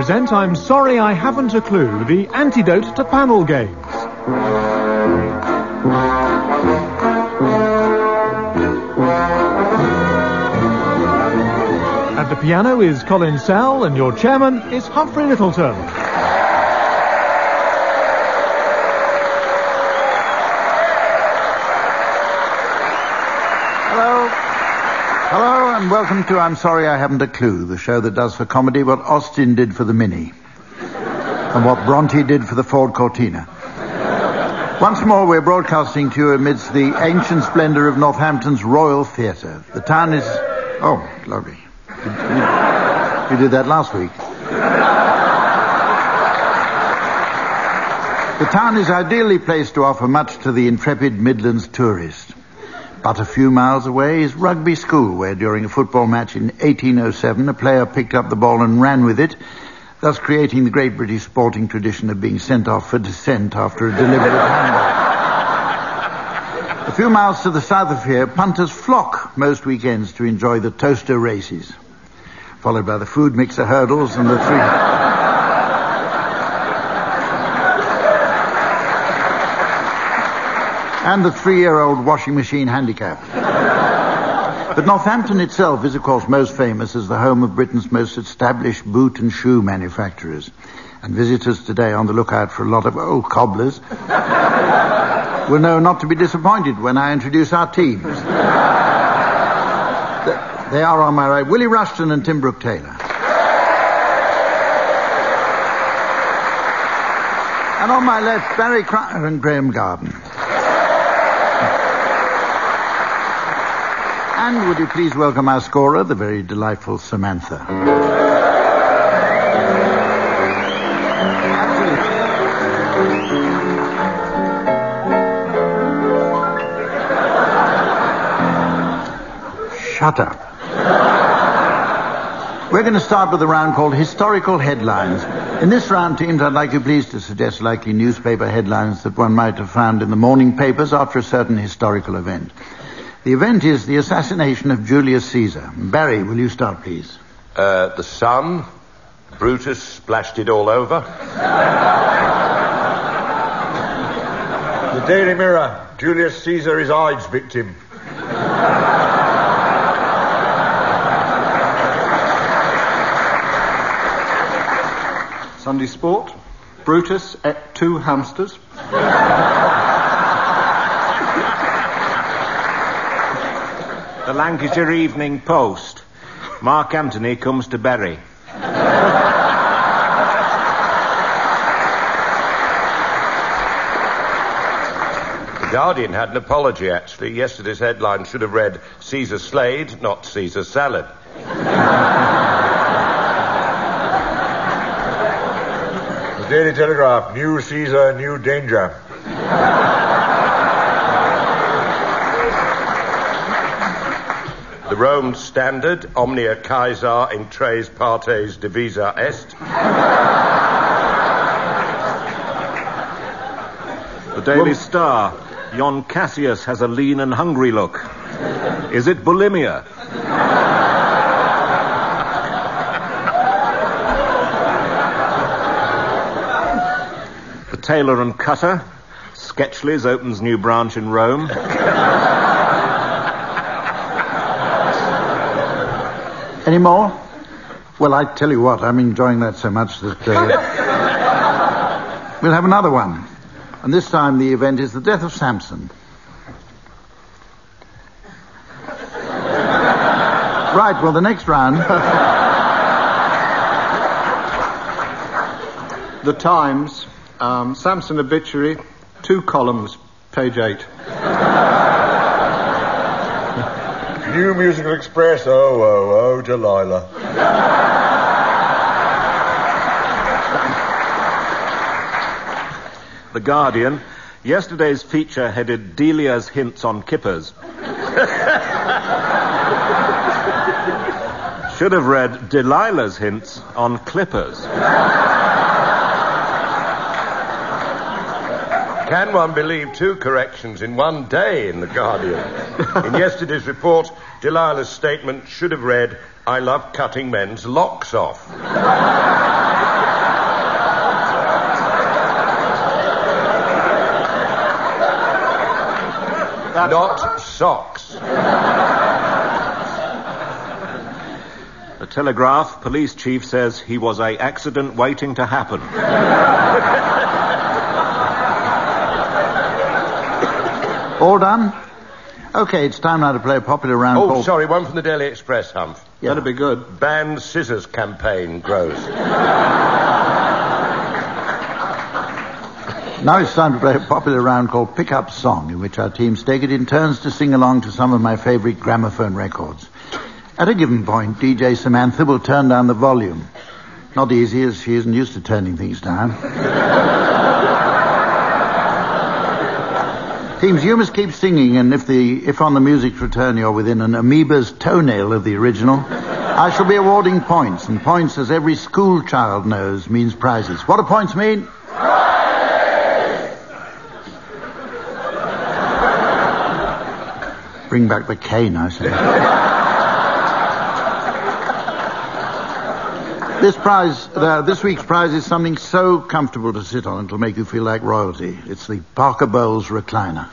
present I'm Sorry I Haven't a Clue, the antidote to panel games. At the piano is Colin Sell, and your chairman is Humphrey Littleton. Hello, and welcome to I'm Sorry I Haven't a Clue, the show that does for comedy what Austin did for the Mini, and what Bronte did for the Ford Cortina. Once more, we're broadcasting to you amidst the ancient splendour of Northampton's Royal Theatre. The town is... Oh, lovely. You did that last week. The town is ideally placed to offer much to the intrepid Midlands tourist. But a few miles away is Rugby School, where during a football match in 1807, a player picked up the ball and ran with it, thus creating the great British sporting tradition of being sent off for dissent after a deliberate handball. A few miles to the south of here, punters flock most weekends to enjoy the toaster races, followed by the food mixer hurdles and the three-year-old washing machine handicap. But Northampton itself is, of course, most famous as the home of Britain's most established boot and shoe manufacturers. And visitors today on the lookout for a lot of old cobblers will know not to be disappointed when I introduce our teams. They are on my right, Willie Rushton and Tim Brooke-Taylor. And on my left, Barry Cryer and Graham Garden. And would you please welcome our scorer, the very delightful Samantha. Shut up. We're going to start with a round called Historical Headlines. In this round, teams, I'd like you please to suggest likely newspaper headlines that one might have found in the morning papers after a certain historical event. The event is the assassination of Julius Caesar. Barry, will you start, please? The Sun. Brutus splashed it all over. The Daily Mirror. Julius Caesar is AIDS victim. Sunday Sport. Brutus ate 2 hamsters. The Lancashire Evening Post. Mark Antony comes to Bury. The Guardian had an apology, actually. Yesterday's headline should have read, Caesar Slade, not Caesar Salad. The Daily Telegraph. New Caesar, new danger. The Rome Standard, Omnia Caesar in tres partes divisa est. The Daily Star. Yon Cassius has a lean and hungry look. Is it bulimia? The Tailor and Cutter. Sketchley's opens new branch in Rome. Any more? Well, I tell you what, I'm enjoying that so much that we'll have another one. And this time the event is the death of Samson. Right, well, the next round... The Times. Samson obituary. 2 columns. Page 8. New Musical Express. Oh, Delilah. The Guardian. Yesterday's feature headed Delia's Hints on Kippers. Should have read Delilah's Hints on Clippers. Can one believe 2 corrections in one day in The Guardian? In yesterday's report, Delilah's statement should have read, I love cutting men's locks off. that. Not socks. The Telegraph police chief says he was a accident waiting to happen. All done? Okay, it's time now to play a popular round Oh, called... sorry, one from the Daily Express, Humph. Yeah. That'd be good. Banned scissors campaign grows. Now it's time to play a popular round called Pick Up Song, in which our teams take it in turns to sing along to some of my favourite gramophone records. At a given point, DJ Samantha will turn down the volume. Not easy, as she isn't used to turning things down. Teams, you must keep singing, and if on the music's return you're within an amoeba's toenail of the original, I shall be awarding points, and points, as every school child knows, means prizes. What do points mean? Bring back the cane, I say. This week's prize is something so comfortable to sit on it'll make you feel like royalty. It's the Parker Bowles recliner.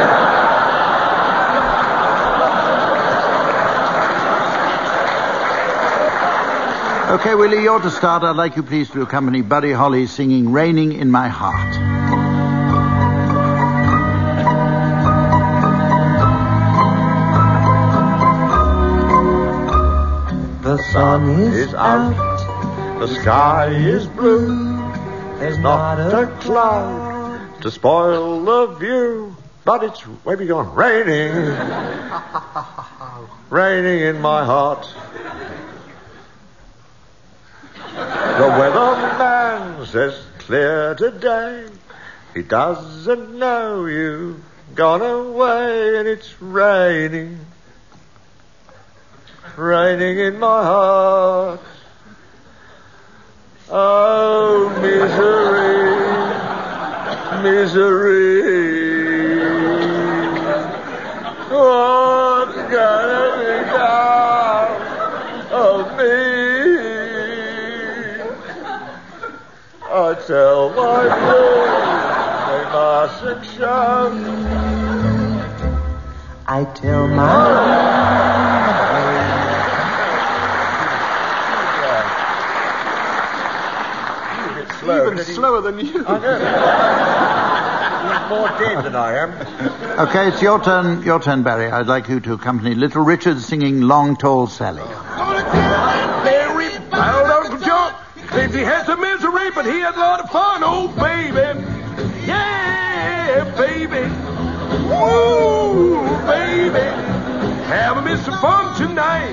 Okay, Willie, you're to start. I'd like you please to accompany Buddy Holly singing Raining in My Heart. The sun is out. The sky is blue. There's not a cloud to spoil the view. But it's maybe gone raining. Raining in my heart. The weatherman says clear today. He doesn't know you've gone away, and it's raining. Raining in my heart. Oh, misery, misery. What's gonna be done of me? I tell my blues they mustn't show. I tell my Even slower than you. I know. He's more dead than I am. Okay, it's your turn, Barry. I'd like you to accompany Little Richard singing Long Tall Sally. Very proud Uncle John claims he had some misery, but he had a lot of fun. Oh, baby. Yeah, baby. Woo, baby. Having me some fun tonight.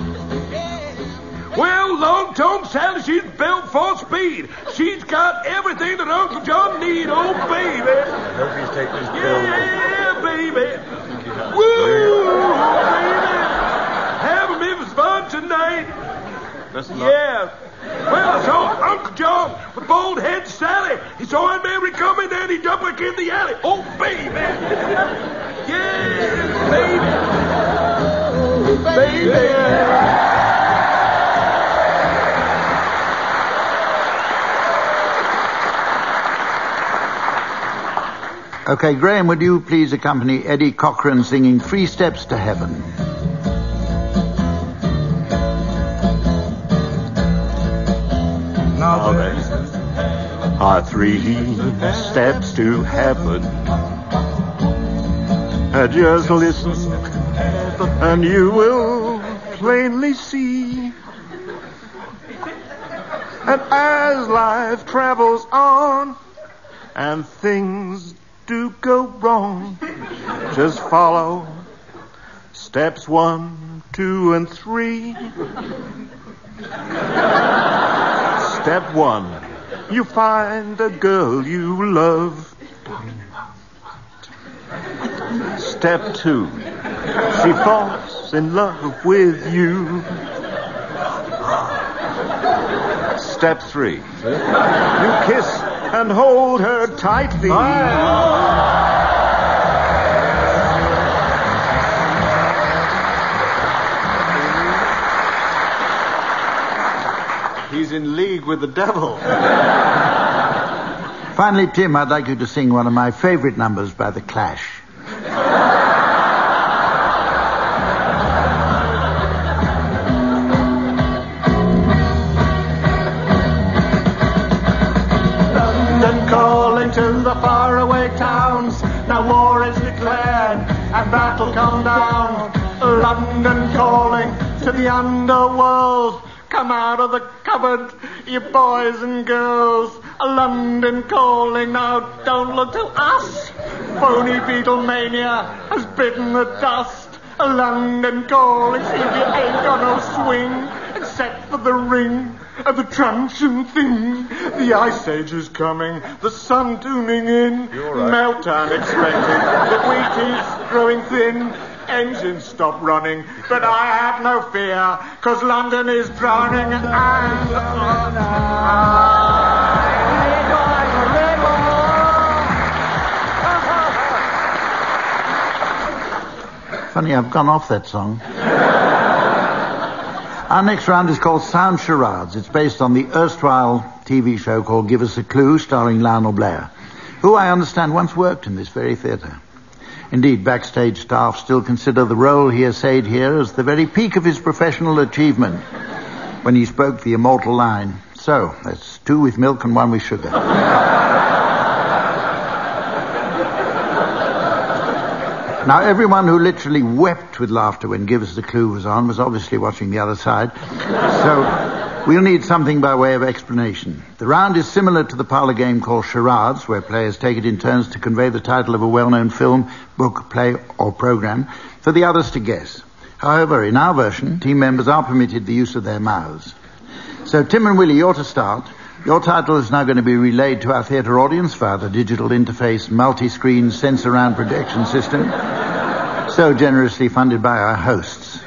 Well, Long Tall Sally, she's built for speed. She's got everything that Uncle John needs. Oh, baby. Hope he's taking his pill. Yeah, baby. Woo, baby. Having me some fun tonight. Yeah. Well, I saw Uncle John with bald head Sally. He saw Aunt Mary coming and he jumped back in the alley. Oh, baby. Yeah, baby. Baby. Okay, Graham, would you please accompany Eddie Cochran singing 3 Steps to Heaven? Now there are 3 steps to heaven. Just listen, and you will plainly see. And as life travels on, and things do go wrong, just follow steps 1, 2, and 3. Step 1, you find a girl you love. Step 2, she falls in love with you. Step 3, you kiss and hold her tightly. He's in league with the devil. Finally, Tim, I'd like you to sing one of my favourite numbers by The Clash. the faraway towns. Now war is declared and battle come down. London calling to the underworld. Come out of the cupboard, you boys and girls. London calling, now don't look to us. Phony Beatlemania has bitten the dust. London calling, see if you ain't got no swing, except for the ring of the truncheon thing. The ice age is coming, the sun tuning in. You're right. Meltdown expected, the wheat is growing thin. Engines stop running, but I have no fear, 'cause London is drowning and Funny, I've gone off that song. Our next round is called Sound Charades. It's based on the erstwhile TV show called Give Us a Clue, starring Lionel Blair, who I understand once worked in this very theatre. Indeed, backstage staff still consider the role he essayed here as the very peak of his professional achievement when he spoke the immortal line, "So, that's 2 with milk and 1 with sugar." Now, everyone who literally wept with laughter when Give Us the Clue was on was obviously watching the other side. So, we'll need something by way of explanation. The round is similar to the parlour game called Charades, where players take it in turns to convey the title of a well-known film, book, play, or programme for the others to guess. However, in our version, team members are permitted the use of their mouths. So, Tim and Willie, you're to start. Your title is now going to be relayed to our theatre audience via the digital interface multi-screen sensor-round projection system, so generously funded by our hosts.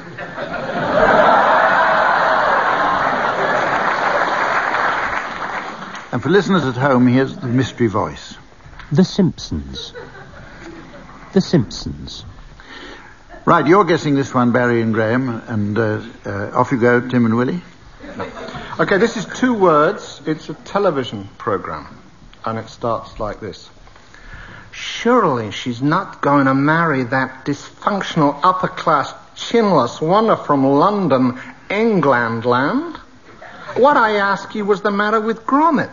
And for listeners at home, here's the mystery voice. The Simpsons. The Simpsons. Right, you're guessing this one, Barry and Graham, and off you go, Tim and Willie. Okay, this is 2 words. It's a television program, and it starts like this. Surely she's not going to marry that dysfunctional upper-class chinless wonder from London, England land? What, I ask you, was the matter with Gromit?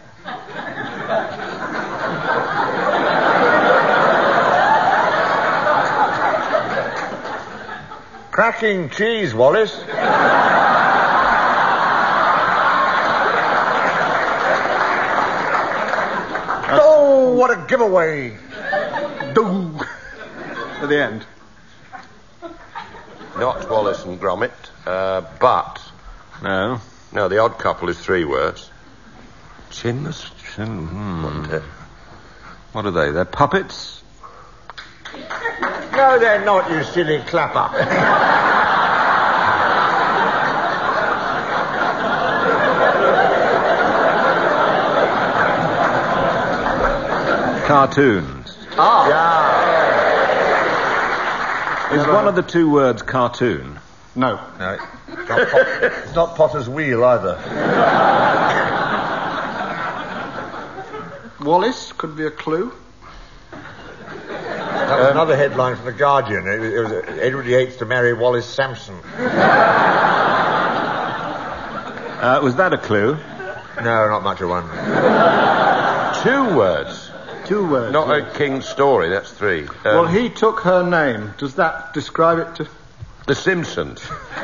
Cracking cheese, Wallace. Oh, what a giveaway. Doo! At the end. Not Wallace and Gromit, but... No. No, The Odd Couple is 3 words. Chinless? Wasn't it? What are they? They're puppets? No, they're not, you silly clapper. Cartoons. Ah. Yeah. Is one of the 2 words cartoon? No. No. It's not Potter's Wheel either. Wallace could be a clue. That was another headline from The Guardian. It was Edward Yates to marry Wallace Sampson. Was that a clue? No, not much of one. 2 words. 2 words. Not a King's Story, that's 3. Well, he took her name. Does that describe it to... The Simpsons.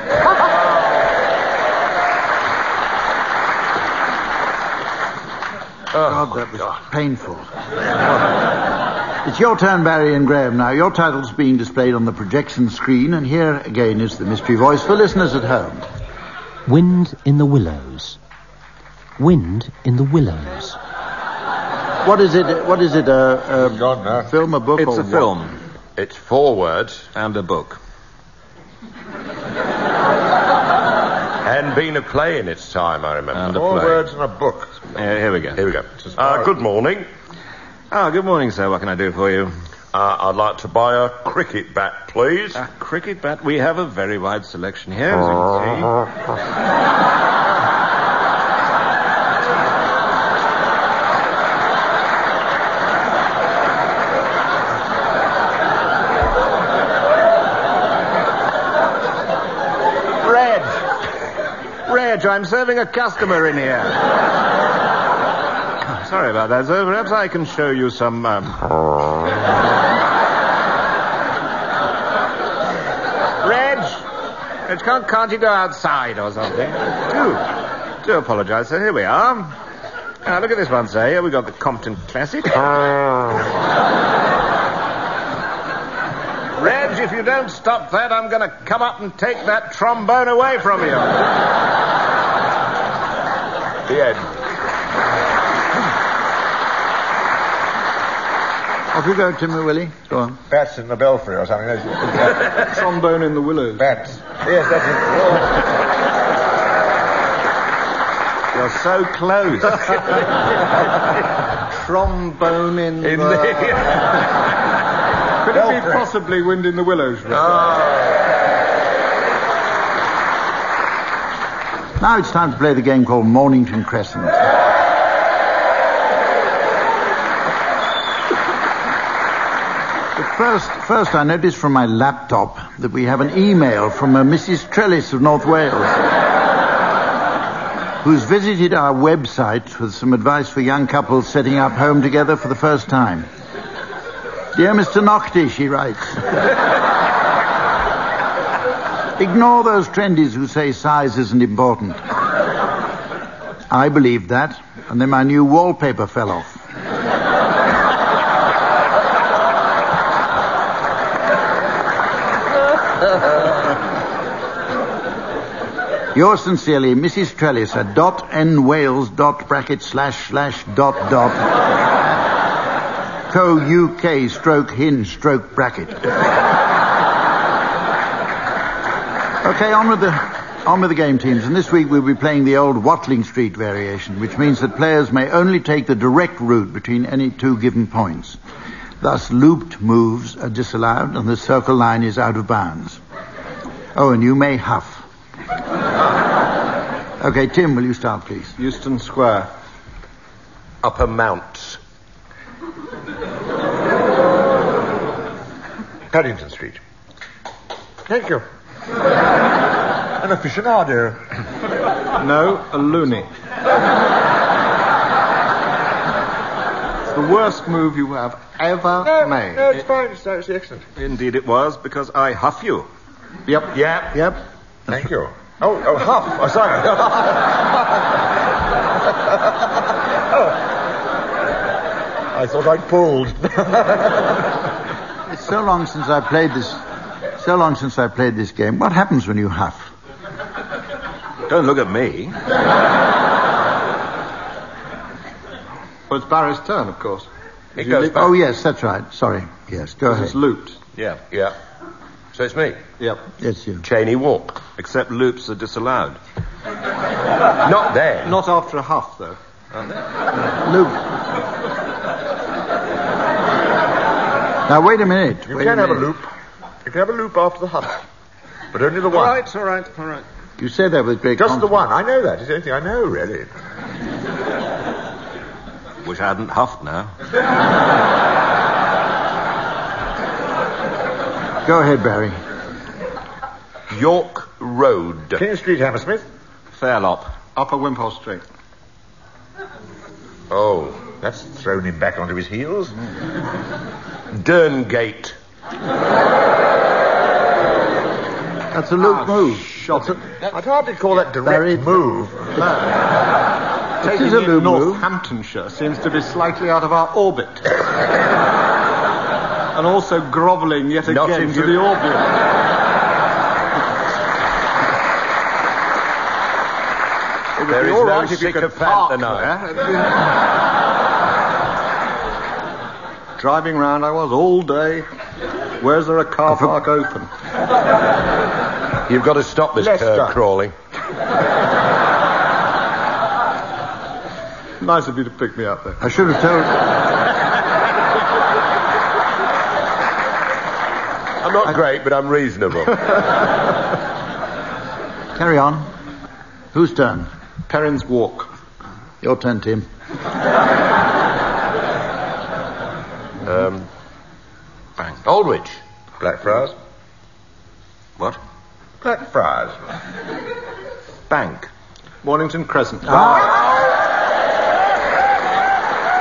God, that was painful. It's your turn, Barry and Graham, now. Your title's being displayed on the projection screen, and here again is the mystery voice for listeners at home. Wind in the Willows. Wind in the Willows. What is it, a film, a book, It's or a film. It's 4 words. And a book. And been a play in its time, I remember. And a 4 play. words and a book. Here we go. Here we go. Good morning. Good morning, sir. What can I do for you? I'd like to buy a cricket bat, please. A cricket bat? We have a very wide selection here, as you can see. Reg, I'm serving a customer in here. Sorry about that, sir. Perhaps I can show you some, Reg, can't you go outside or something? Do apologise, sir. Here we are. Now, look at this one, sir. Here we've got the Compton Classic. Reg, if you don't stop that, I'm going to come up and take that trombone away from you. The end. Off you go, Timmy Willie. Go on. Bats in the belfry or something. Trombone in the willows. Bats. Yes, that's it. You're so close. Trombone in the... Could it be possibly Wind in the Willows? Now it's time to play the game called Mornington Crescent. But first I noticed from my laptop that we have an email from a Mrs. Trellis of North Wales, who's visited our website with some advice for young couples setting up home together for the first time. Dear Mr. Nocty, she writes, ignore those trendies who say size isn't important. I believed that, and then my new wallpaper fell off. Yours sincerely, Mrs. Trellis at .nwales.bracket// ... co.uk /hinge/bracket. Okay, on with the game, teams. And this week we'll be playing the old Watling Street variation, which means that players may only take the direct route between any two given points. Thus, looped moves are disallowed and the circle line is out of bounds. Oh, and you may huff. Okay, Tim, will you start, please? Euston Square. Upper Mount. Paddington Street. Thank you. An aficionado. No, a loony. It's the worst move you have ever made. No, it's fine. It's excellent. Indeed it was, because I huff you. Yep. Yep. Thank you. Oh, huff. Oh, sorry. I thought I'd pulled. It's so long since I played this game. What happens when you huff? Don't look at me. Well, it's Barry's turn, of course. It goes back. Oh, yes, that's right. Sorry. Yes, go ahead. It's looped. Yeah. So it's me. Yep. Yes, you. Cheney Walk. Except loops are disallowed. Not there. Not after a huff, though. Loop. Now, wait a minute. You can have a loop. You can have a loop after the huff. But only the one. All right. You say that with great Just confidence. the one. I know that. It's the only thing I know, really. Wish I hadn't huffed now. Go ahead, Barry. York Road. King Street, Hammersmith. Fairlop. Upper Wimpole Street. Oh, that's thrown him back onto his heels. Derngate. That's a loop move. I'd hardly call that direct Barry, move. This is a loop move. Northamptonshire seems to be slightly out of our orbit. And also grovelling yet Not again if to you- the orbit. There is all no right if you could sycophant park tonight. there. Driving round I was all day. Where's there a car park open? You've got to stop this Leicester. curb crawling. Nice of you to pick me up there. I should have told... I'm not great, but I'm reasonable. Carry on. Whose turn? Perrin's Walk. Your turn, Tim. Aldwych. Blackfriars. What? Blackfriars. Bank. Mornington Crescent.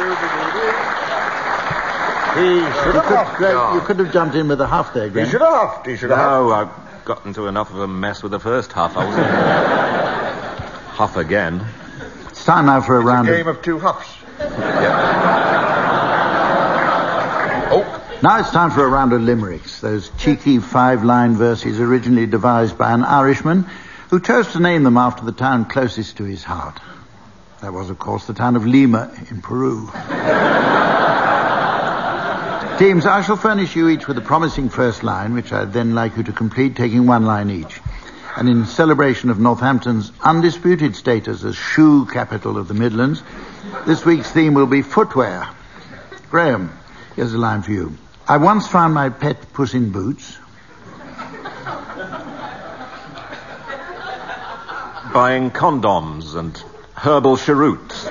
You could have jumped in with a huff there, Graham. He should have huffed. He should have No, I've got into enough of a mess with the first huff. I wasn't huff again. It's time now for a round game of two huffs. Now it's time for a round of limericks, those cheeky 5-line verses originally devised by an Irishman who chose to name them after the town closest to his heart. That was, of course, the town of Lima in Peru. Teams, I shall furnish you each with a promising first line, which I'd then like you to complete, taking one line each. And in celebration of Northampton's undisputed status as shoe capital of the Midlands, this week's theme will be footwear. Graham, here's a line for you. I once found my pet Puss in Boots buying condoms and herbal cheroots.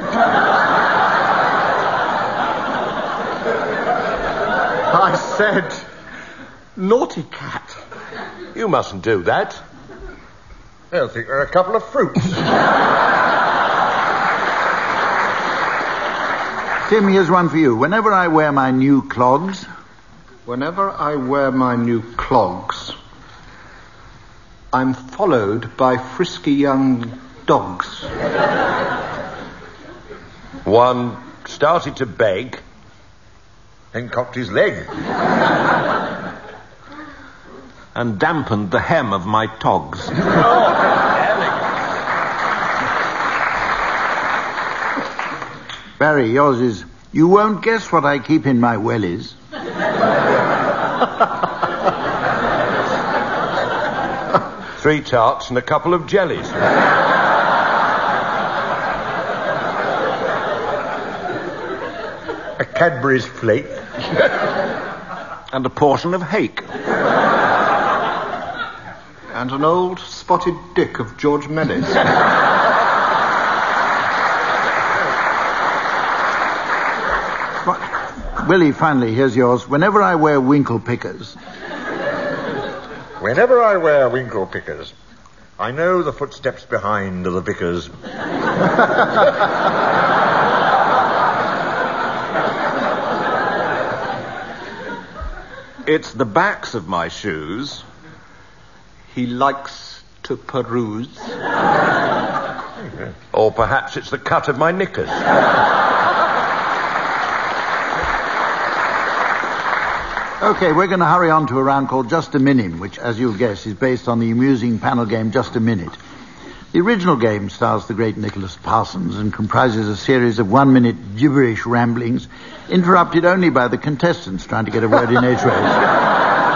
I said, naughty cat. You mustn't do that. They'll think they're a couple of fruits. Tim, here's one for you. Whenever I wear my new clogs... Whenever I wear my new clogs, I'm followed by frisky young dogs. One started to beg, Then cocked his leg. And dampened the hem of my togs. Barry, yours is, you won't guess what I keep in my wellies. 3 tarts and a couple of jellies. A Cadbury's flake. And a portion of hake. And an old spotted dick of George Melis. Willie, finally, here's yours. Whenever I wear winkle pickers... Whenever I wear winkle pickers, I know the footsteps behind are the vicar's. It's the backs of my shoes. He likes to peruse. Or perhaps it's the cut of my knickers. Okay, we're going to hurry on to a round called Just a Minute, which, as you'll guess, is based on the amusing panel game Just a Minute. The original game stars the great Nicholas Parsons and comprises a series of 1-minute gibberish ramblings, interrupted only by the contestants trying to get a word in edgeways.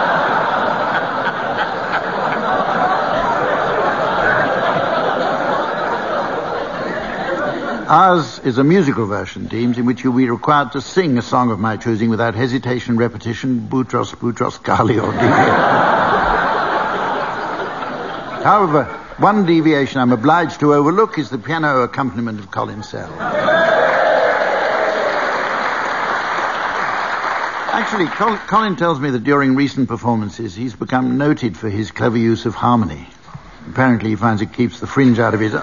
Ours is a musical version, teams, in which you'll be required to sing a song of my choosing without hesitation, repetition, Boutros, Kali, or deviation. However, one deviation I'm obliged to overlook is the piano accompaniment of Colin Sell. Actually, Colin tells me that during recent performances he's become noted for his clever use of harmony. Apparently he finds it keeps the fringe out of his...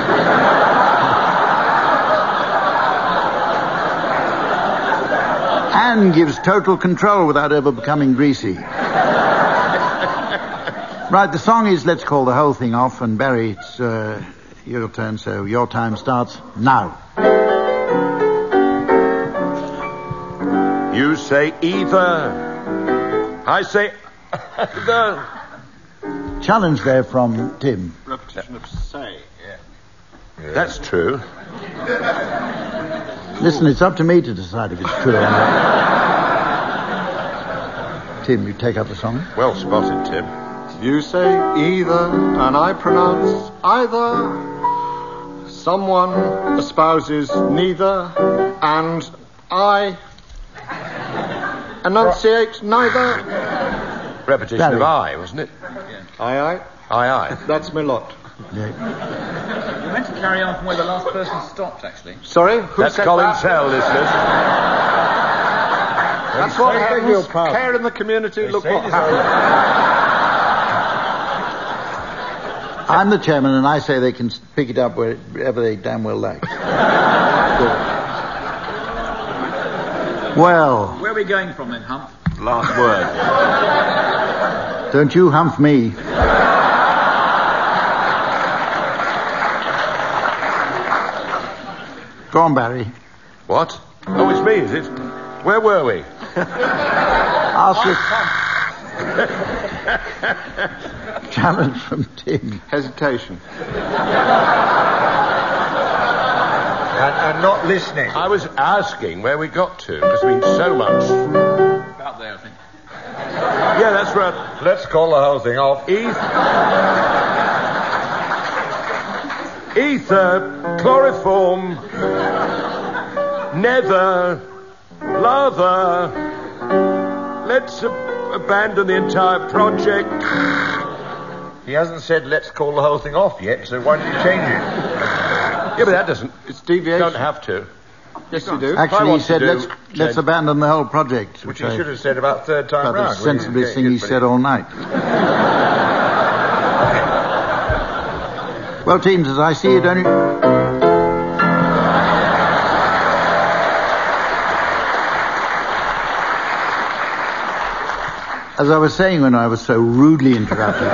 and gives total control without ever becoming greasy. Right, the song is Let's Call the Whole Thing Off, and Barry, it's your turn, so your time starts now. You say either. I say the. Challenge there from Tim. Repetition of say. That's true. Listen, it's up to me to decide if it's true or not. Tim, you take up the song. Well spotted, Tim. You say either, and I pronounce either. Someone espouses neither, and I enunciate neither. Repetition Barry. of I, wasn't it? Aye. Aye. That's my lot. Yeah. You meant to carry on from where the last person stopped, actually. Sorry? Who That's said Colin that? Sell, listeners. That's what happens. Care in the community. Look what happened. I'm the chairman, and I say they can pick it up wherever they damn well like. Well, Where are we going from then, Hump? Last word. don't you humph me. Go on, Barry. What? Oh, it's me, is it? Where were we? Ask us. Challenge from Tim. Hesitation. and not listening. I was asking where we got to. There's been so much. About there, I think. Yeah, that's right. Let's call the whole thing off. Ether, chloroform, nether, lava. Let's abandon the entire project. He hasn't said let's call the whole thing off yet, so why don't you change it? Yeah, but that doesn't. It's deviation. Don't have to. Yes, you do. Actually, he said let's abandon the whole project. Which he should have said about third time About round. the sensiblest thing he said all night. Well, teams, as I see it, only... As I was saying when I was so rudely interrupted,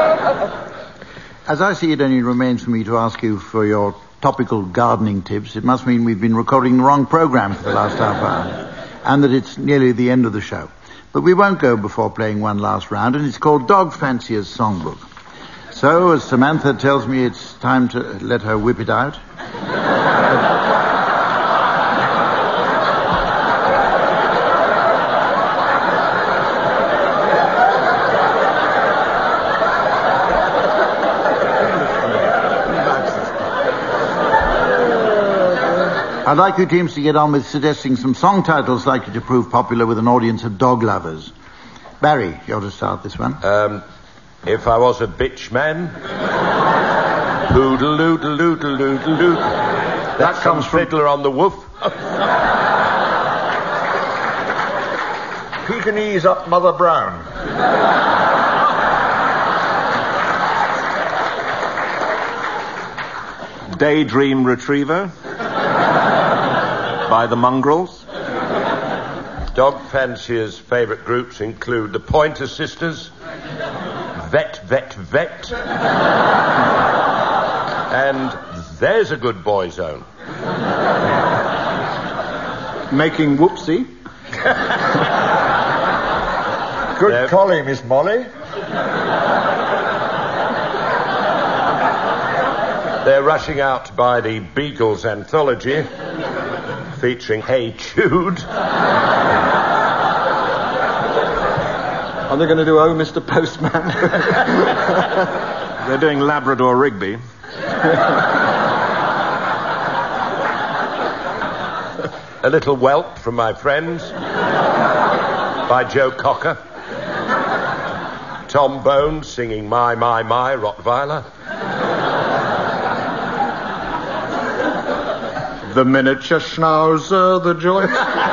as I see it only remains for me to ask you for your topical gardening tips. It must mean we've been recording the wrong program for the last half hour, and that it's nearly the end of the show. But we won't go before playing one last round, and it's called Dog Fancier's Songbook. So, as Samantha tells me it's time to let her whip it out. I'd like you teams to get on with suggesting some song titles likely to prove popular with an audience of dog lovers. Barry, you're to start this one. If I was a bitch man. Poodle-oodle-oodle-oodle-oodle. That comes Fiddler on the Woof. Pekingese up Mother Brown. Daydream Retriever by the Mongrels. Dog fancier's favourite groups include the Pointer Sisters, Vet, Vet, Vet, and There's a Good Boy Zone. Making Whoopsie. Good collie, Miss Molly. They're rushing out to buy the Beagles anthology, featuring Hey Jude. Are they going to do Oh, Mr. Postman? They're doing Labrador Rigby. A Little Whelp from My Friends by Joe Cocker. Tom Bones singing My, Rottweiler. The Miniature Schnauzer, the Joy.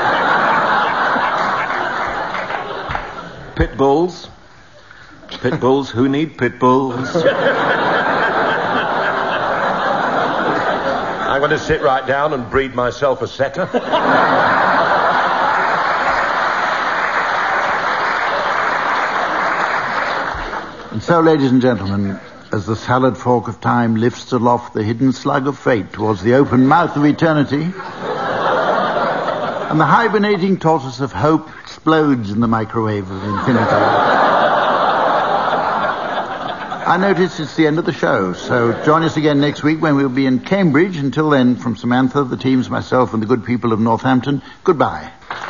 Pit bulls. Pit bulls who need pit bulls. I'm going to sit right down and breed myself a setter. And so, ladies and gentlemen, as the salad fork of time lifts aloft the hidden slug of fate towards the open mouth of eternity, and the hibernating tortoise of hope explodes in the microwave of infinity, I notice it's the end of the show, so join us again next week when we'll be in Cambridge. Until then, from Samantha, the teams, myself, and the good people of Northampton, goodbye.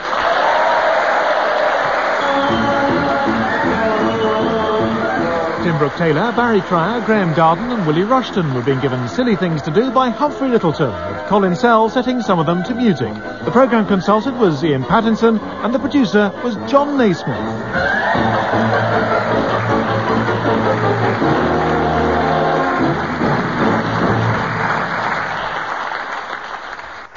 Tim Brooke-Taylor, Barry Cryer, Graham Garden and Willie Rushton were being given silly things to do by Humphrey Littleton, with Colin Sell setting some of them to music. The programme consultant was Ian Pattinson and the producer was John Naismith.